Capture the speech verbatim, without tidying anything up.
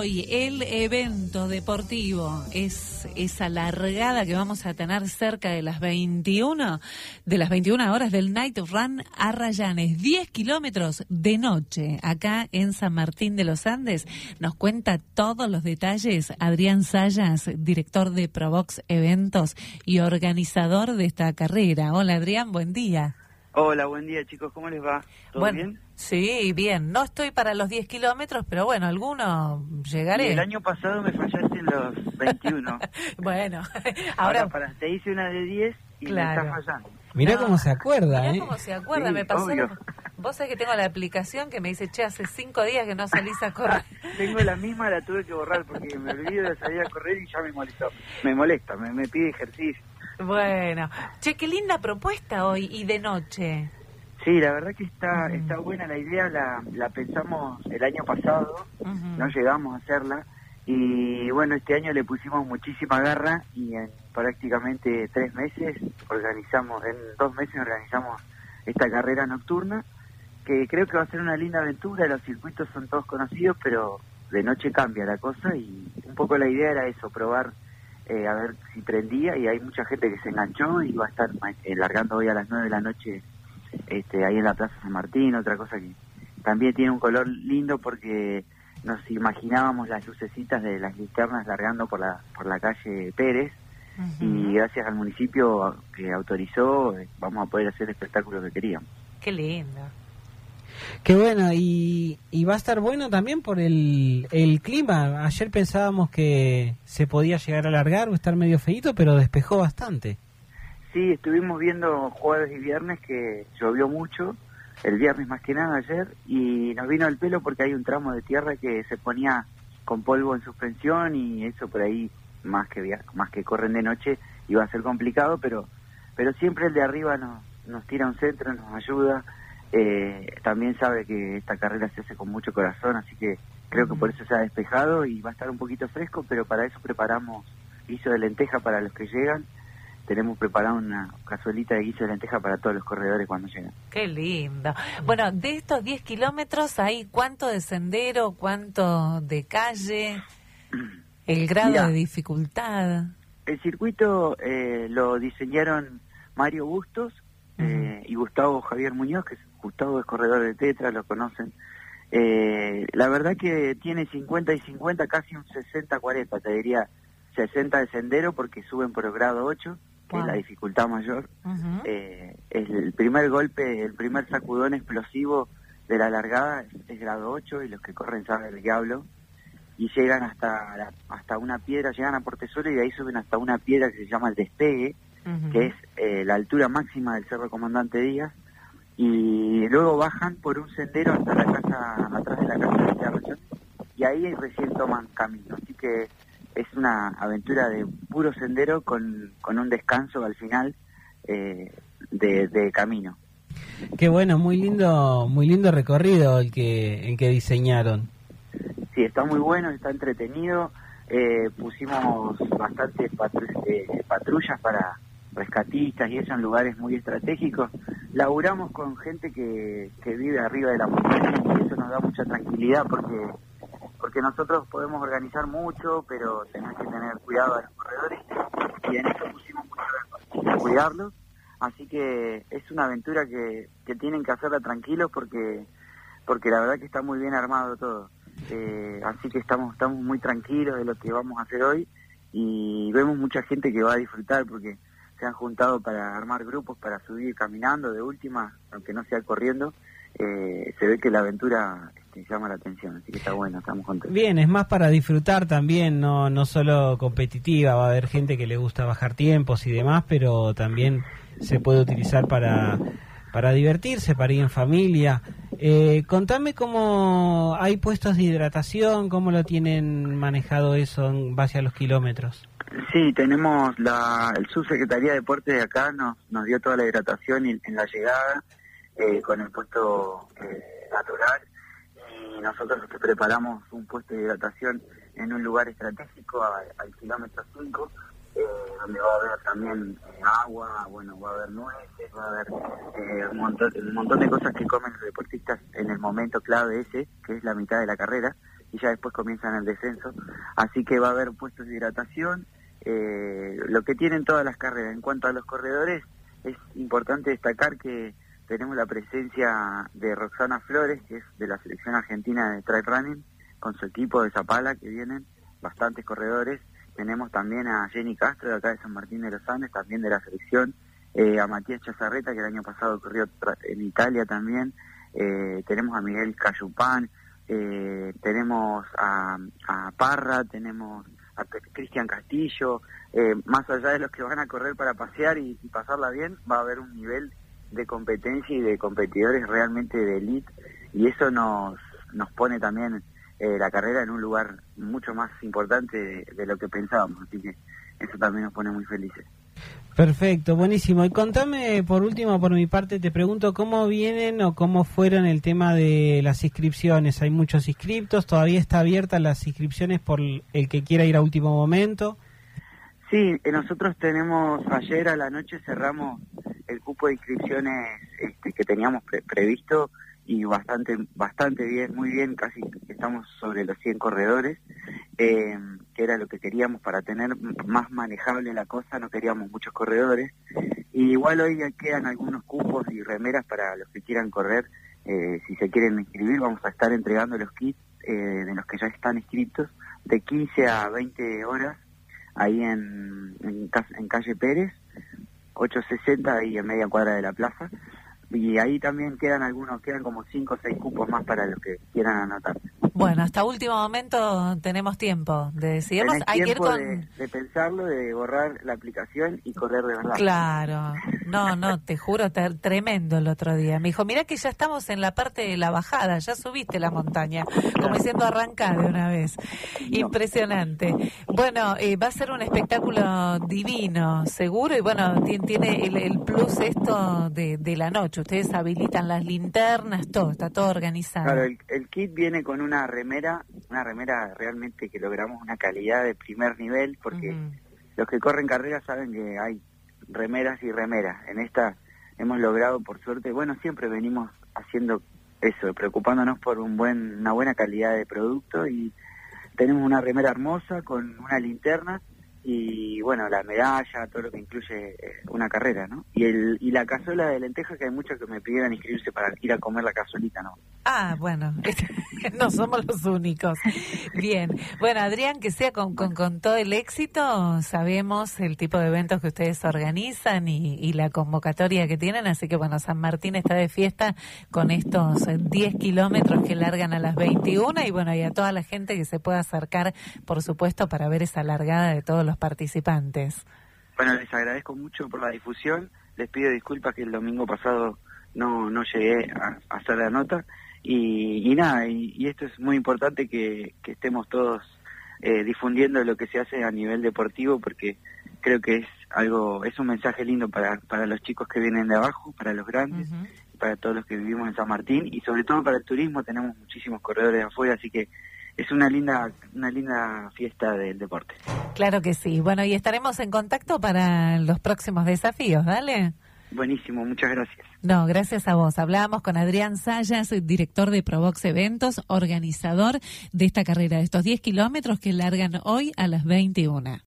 hoy el evento deportivo es esa largada que vamos a tener cerca de las veintiuna, de las veintiuna horas del Night Run Arrayanes, diez kilómetros de noche, acá en San Martín de los Andes. Nos cuenta todos los detalles Adrián Sayas, director de Provox Eventos y organizador de esta carrera. Hola Adrián, buen día. Hola, buen día chicos, ¿cómo les va? ¿Todo bueno, bien? Sí, bien. No estoy para los diez kilómetros, pero bueno, alguno llegaré. Y el año pasado me fallaste en los veintiuno. Bueno, ahora, ahora para, te hice una de diez y claro. me estás fallando. Mirá no, cómo se acuerda, mirá ¿eh? cómo se acuerda, Sí, me pasó. obvio. Vos sabés que tengo la aplicación que me dice, che, hace cinco días que no salís a correr. Tengo la misma, la tuve que borrar porque me olvido de salir a correr y ya me molestó. Me molesta, me, me pide ejercicio. Bueno, che, qué linda propuesta hoy y de noche. Sí, la verdad que está Uh-huh. está buena la idea, la, la pensamos el año pasado, Uh-huh. no llegamos a hacerla y bueno, este año le pusimos muchísima garra y en prácticamente tres meses organizamos, en dos meses organizamos esta carrera nocturna que creo que va a ser una linda aventura. Los circuitos son todos conocidos, pero de noche cambia la cosa y un poco la idea era eso, probar eh, a ver si prendía, y hay mucha gente que se enganchó y va a estar eh, largando hoy a las nueve de la noche este, ahí en la Plaza San Martín. Otra cosa que también tiene un color lindo porque nos imaginábamos las lucecitas de las linternas largando por la por la calle Pérez. Uh-huh. Y gracias al municipio que autorizó vamos a poder hacer el espectáculo que queríamos. Qué lindo. Qué bueno, y, y va a estar bueno también por el, el clima. Ayer pensábamos que se podía llegar a alargar o estar medio feíto, pero despejó bastante. Sí, estuvimos viendo jueves y viernes que llovió mucho, el viernes más que nada ayer, y nos vino el pelo porque hay un tramo de tierra que se ponía con polvo en suspensión y eso por ahí, más que via- más que corren de noche, iba a ser complicado, pero pero siempre el de arriba nos, nos tira un centro, nos ayuda, eh, también sabe que esta carrera se hace con mucho corazón, así que creo que por eso se ha despejado y va a estar un poquito fresco, pero para eso preparamos guiso de lenteja para los que llegan. Tenemos preparado una cazuelita de guiso de lenteja para todos los corredores cuando llegan. Qué lindo. Bueno, de estos diez kilómetros, ¿hay cuánto de sendero, cuánto de calle? ¿El grado Mirá, de dificultad? El circuito eh, lo diseñaron Mario Bustos eh, uh-huh. y Gustavo Javier Muñoz, que es, Gustavo es corredor de Tetra, lo conocen. Eh, la verdad que tiene cincuenta y cincuenta, casi un sesenta cuarenta, te diría sesenta de sendero porque suben por el grado ocho, que wow. es la dificultad mayor. Uh-huh. Eh, el primer golpe, el primer sacudón explosivo de la largada es, es grado ocho y los que corren saben el diablo. Y llegan hasta la, hasta una piedra, llegan a Portezuelo y de ahí suben hasta una piedra que se llama el Despegue, uh-huh. que es eh, la altura máxima del Cerro Comandante Díaz, y luego bajan por un sendero hasta la casa, atrás de la casa de Arroyo, y ahí recién toman camino. Así que es una aventura de puro sendero con, con un descanso al final eh, de, de camino. Qué bueno, muy lindo, muy lindo recorrido el que, el que diseñaron. Sí, está muy bueno, está entretenido. Eh, pusimos bastantes patru- eh, patrullas para rescatistas y eso en lugares muy estratégicos. Laburamos con gente que, que vive arriba de la montaña y eso nos da mucha tranquilidad porque porque nosotros podemos organizar mucho, pero tenemos que tener cuidado a los corredores y en eso pusimos mucho énfasis en cuidarlos. Así que es una aventura que, que tienen que hacerla tranquilos porque porque la verdad que está muy bien armado todo. Eh, así que estamos estamos muy tranquilos de lo que vamos a hacer hoy y vemos mucha gente que va a disfrutar porque se han juntado para armar grupos para subir caminando de última, aunque no sea corriendo. Eh, se ve que la aventura este, llama la atención, así que está bueno, estamos contentos. Bien, es más para disfrutar también, no no solo competitiva, va a haber gente que le gusta bajar tiempos y demás, pero también se puede utilizar para para divertirse, para ir en familia. Eh, contame cómo hay puestos de hidratación, cómo lo tienen manejado eso en base a los kilómetros. Sí, tenemos la el Subsecretaría de Deportes de acá, nos, nos dio toda la hidratación en, en la llegada, eh, con el puesto eh, natural, y nosotros preparamos un puesto de hidratación en un lugar estratégico a, al kilómetro cinco, eh, donde va a haber también eh, agua, bueno, va a haber nueces, va a haber eh, un, montón, un montón de cosas que comen los deportistas en el momento clave ese, que es la mitad de la carrera, y ya después comienzan el descenso, así que va a haber puestos de hidratación, eh, lo que tienen todas las carreras. En cuanto a los corredores, es importante destacar que tenemos la presencia de Roxana Flores, que es de la selección argentina de trail running, con su equipo de Zapala, que vienen bastantes corredores. Tenemos también a Jenny Castro, de acá de San Martín de los Andes, también de la selección, eh, a Matías Chazarreta, que el año pasado corrió en Italia también, eh, tenemos a Miguel Cayupán, eh, tenemos a, a Parra, tenemos a Cristian Castillo, eh, más allá de los que van a correr para pasear y, y pasarla bien, va a haber un nivel de competencia y de competidores realmente de elite, y eso nos, nos pone también eh, la carrera en un lugar mucho más importante de, de lo que pensábamos, así que eso también nos pone muy felices. Perfecto, buenísimo. Y contame, por último, por mi parte, te pregunto cómo vienen o cómo fueron el tema de las inscripciones. ¿Hay muchos inscriptos? ¿Todavía está abiertas las inscripciones por el que quiera ir a último momento? Sí, eh, nosotros tenemos, ayer a la noche cerramos el cupo de inscripciones este, que teníamos pre previsto y bastante bastante bien, muy bien, casi estamos sobre los cien corredores, eh, que era lo que queríamos para tener más manejable la cosa, no queríamos muchos corredores, y igual hoy quedan algunos cupos y remeras para los que quieran correr, eh, si se quieren inscribir vamos a estar entregando los kits eh, de los que ya están inscritos, de quince a veinte horas, ahí en, en, en calle Pérez, ochocientos sesenta, ahí en media cuadra de la plaza, y ahí también quedan algunos, quedan como cinco o seis cupos más para los que quieran anotar. Bueno, hasta último momento tenemos tiempo de decidirnos. Tenés Hay que ir tiempo con... de, de pensarlo, de borrar la aplicación y correr de verdad. Claro, no, no, te juro, te, tremendo el otro día. Me dijo, mira que ya estamos en la parte de la bajada, ya subiste la montaña, como diciendo arrancar de una vez. No. Impresionante. Bueno, eh, va a ser un espectáculo divino, seguro, y bueno, tiene, tiene el, el plus esto de, de la noche. Ustedes habilitan las linternas, todo, está todo organizado. Claro, el, el kit viene con una remera, una remera realmente que logramos una calidad de primer nivel, porque uh-huh. los que corren carreras saben que hay remeras y remeras. En esta hemos logrado, por suerte, bueno, siempre venimos haciendo eso, preocupándonos por un buen, una buena calidad de producto, y tenemos una remera hermosa con una linterna y bueno, la medalla, todo lo que incluye eh, una carrera, ¿no? Y el y la cazuela de lentejas, que hay muchos que me pidieron inscribirse para ir a comer la cazuelita, ¿no? Ah, bueno, no somos los únicos. Bien, bueno, Adrián, que sea con, con, con todo el éxito, sabemos el tipo de eventos que ustedes organizan y, y la convocatoria que tienen, así que bueno, San Martín está de fiesta con estos diez kilómetros que largan a las veintiuna, y bueno, y a toda la gente que se pueda acercar, por supuesto, para ver esa largada de todos los participantes. Bueno, les agradezco mucho por la difusión, les pido disculpas que el domingo pasado no, no llegué a, a hacer la nota, y, y nada, y, y esto es muy importante que, que estemos todos eh, difundiendo lo que se hace a nivel deportivo, porque creo que es algo, es un mensaje lindo para, para los chicos que vienen de abajo, para los grandes, uh-huh. para todos los que vivimos en San Martín, y sobre todo para el turismo. Tenemos muchísimos corredores de afuera, así que es una linda una linda fiesta del deporte. Claro que sí. Bueno, y estaremos en contacto para los próximos desafíos, ¿dale? Buenísimo, muchas gracias. No, gracias a vos. Hablábamos con Adrián Sayas, director de Provox Eventos, organizador de esta carrera, de estos diez kilómetros que largan hoy a las veintiuna.